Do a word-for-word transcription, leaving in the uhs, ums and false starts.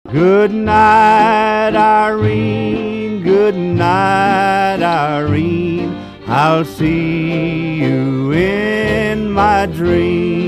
Good night, Irene, good night, Irene. I'll see you in my dreams.